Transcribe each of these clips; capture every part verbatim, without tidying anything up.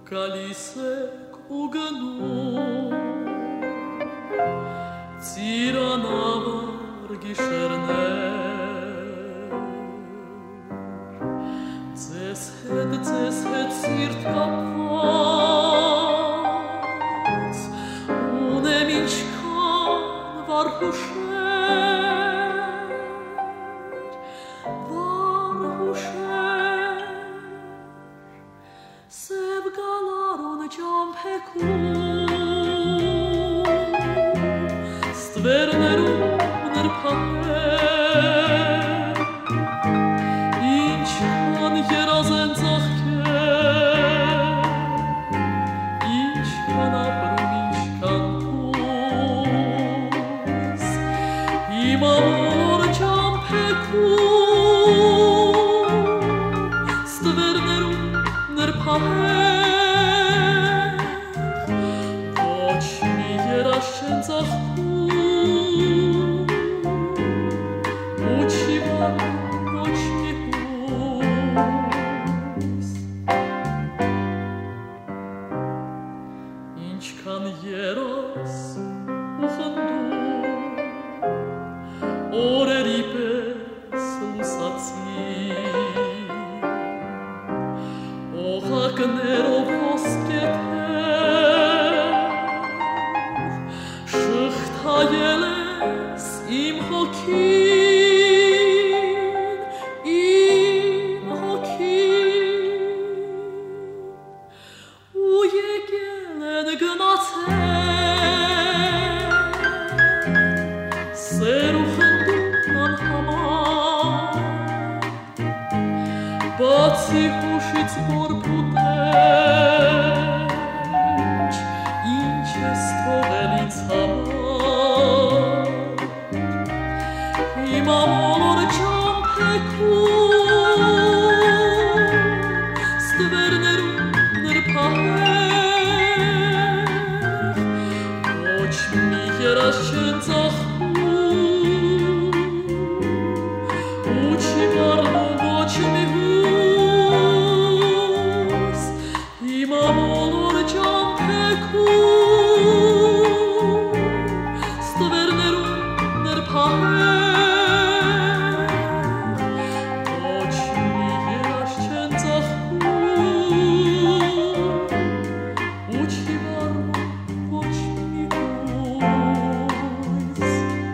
Կալիսեք ու գնում ծիրանավար գիշերներ ձեզ հետ, ձեզ հետ սիրտ կապված ունեմ ինչքան վառ հուշեր, վառ հուշեր սև գալարուն ճամփեքում ստվերներում նրբահեր ինչքան երազեն ծաղկեր, ինչքան ապրում, ինչքան հույս հիմա որ ճամփեքում ստվերներում նրբահեր ոչ մի երազ չեն ծաղկում ու չի վառում ոչ մի հույս ինչքան երազ ու խնդում օրերի պես լուսացի օղակներով ոսկե շղթայել ես իմ հոգին, իմ հոգին ու եկել են գնացել սեր ու խնդում անհամար բացի հուշից որ փուտեր ինչ ես թողել ինձ համար հիմա որ ճամփեքում ստվերներում նրբահեր ոչ մի երազ չեն ծաղկում ու չի վառնում ոչ մի հույս հիմա որ ճամփեքում ստվերներում նրբահեր ոչ մի երազ չեն ծաղկում ու չի վառնում ոչ մի հույս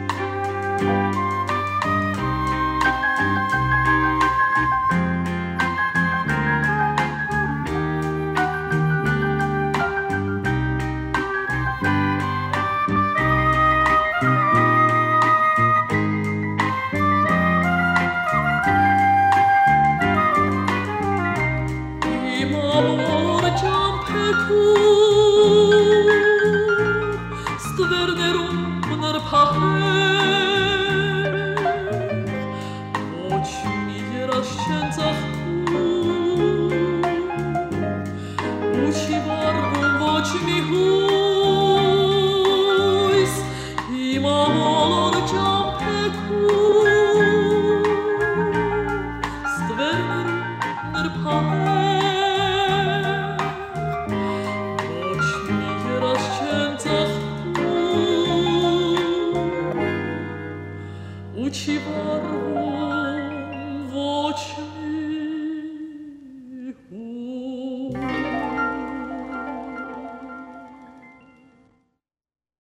հիմա որ ճամփեքում ստվերներում նրբահեր ոչ մի երազ չեն ծաղկում ու չի վառվում ոչ մի հույս հիմա որ ճամփեքում ստվերներում նրբահեր ոչ մի երազ չեն ծաղկում ու չի վառվում